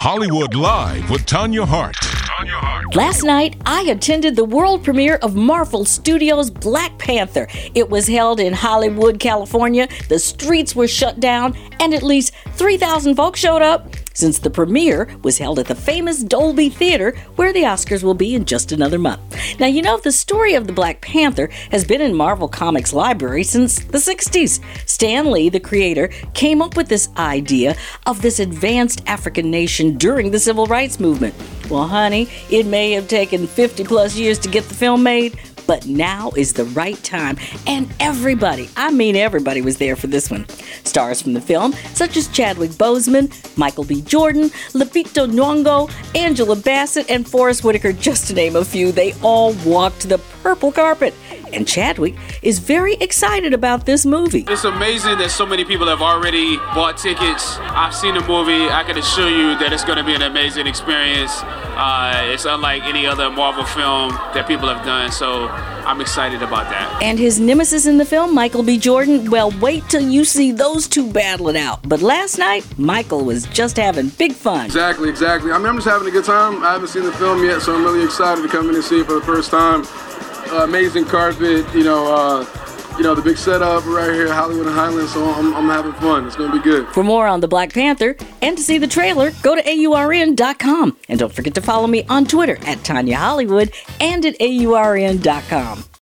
Hollywood Live with Tanya Hart. Last night, I attended the world premiere of Marvel Studios' Black Panther. It was held in Hollywood, California. The streets were shut down, and at least 3,000 folks showed up. Since the premiere was held at the famous Dolby Theater, where the Oscars will be in just another month. Now, you know, the story of the Black Panther has been in Marvel Comics library since the 60s. Stan Lee, the creator, came up with this idea of this advanced African nation during the Civil Rights Movement. Well, honey, it may have taken 50 plus years to get the film made, but now is the right time, and everybody, I mean everybody, was there for this one. Stars from the film, such as Chadwick Boseman, Michael B. Jordan, Lupita Nyong'o, Angela Bassett, and Forest Whitaker, just to name a few, they all walked the purple carpet. And Chadwick is very excited about this movie. It's amazing that so many people have already bought tickets. I've seen the movie. I can assure you that it's going to be an amazing experience. It's unlike any other Marvel film that people have done, so I'm excited about that. And his nemesis in the film, Michael B. Jordan, well, wait till you see those two battle it out. But last night, Michael was just having big fun. Exactly. I mean, I'm just having a good time. I haven't seen the film yet, so I'm really excited to come in and see it for the first time. Amazing carpet, the big setup right here, Hollywood and Highland, so I'm having fun. It's going to be good. For more on the Black Panther and to see the trailer, go to AURN.com. And don't forget to follow me on Twitter at Tanya Hollywood and at AURN.com.